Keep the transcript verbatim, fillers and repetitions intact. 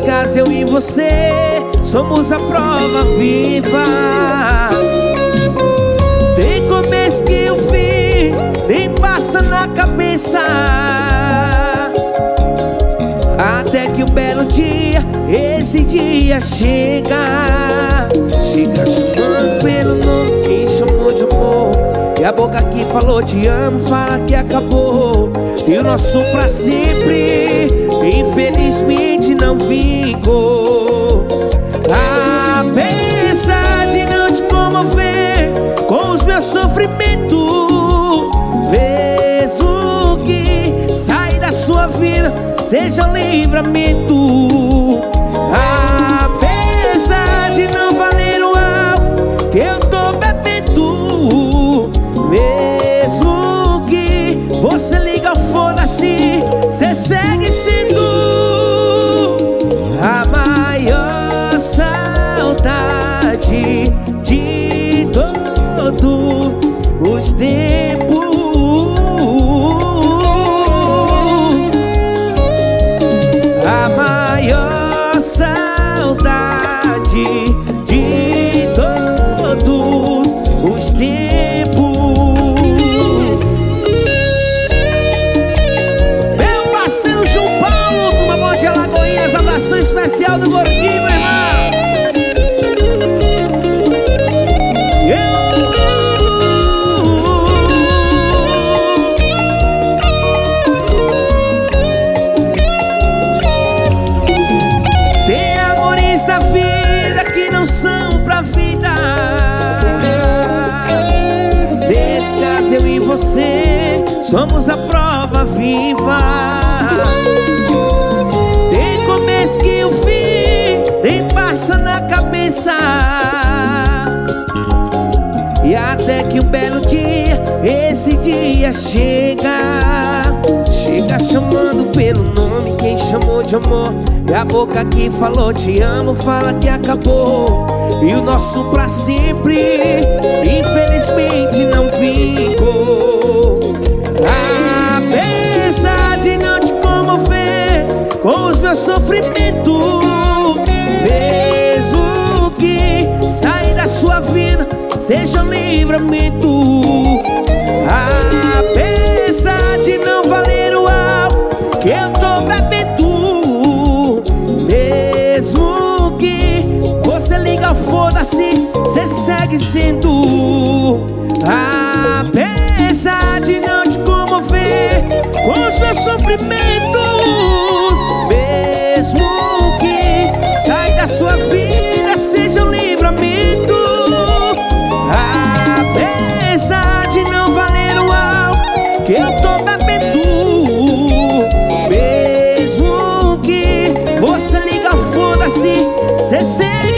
caso eu e você somos a prova viva. Tem começo que o fim nem passa na cabeça, até que um belo dia, esse dia chega. Chega chamando pelo nome, quem chamou de amor. E a boca que falou te amo, fala que acabou. E o nosso pra sempre, infelizmente não vingou. Apesar de não te comover com os meus sofrimentos, mesmo que saia da sua vida seja um livramento. Apesar de não valer o álcool que eu tô bebendo, mesmo que você liga o foda-se, cê segue sendo a maior saudade de todos os tempos. A maior saudade de todos os tempos. Meu parceiro João Paulo, do Mamão de Alagoinhas, abração especial do Gordinho, meu irmão. Da vida que não são pra vida. Nesse caso eu e você somos a prova viva. Tem começo que o fim nem passa na cabeça, e até que um belo dia, esse dia chega. Chega chamando pelo nome, quem chamou de amor. E a boca que falou te amo, fala que acabou. E o nosso pra sempre, infelizmente não vingou. Apesar de não te comover com os meus sofrimentos, mesmo que saia da sua vida seja um livramento. Apesar de não valer o álcool que eu tô bebendo, mesmo que você liga o foda-se, cê segue sendo. Apesar de não te comover com os meus sofrimentos, mesmo que saia da sua vida seja um livramento. Apesar de não valer o álcool que eu tô bebendo, mesmo que você liga, foda-se, cê segue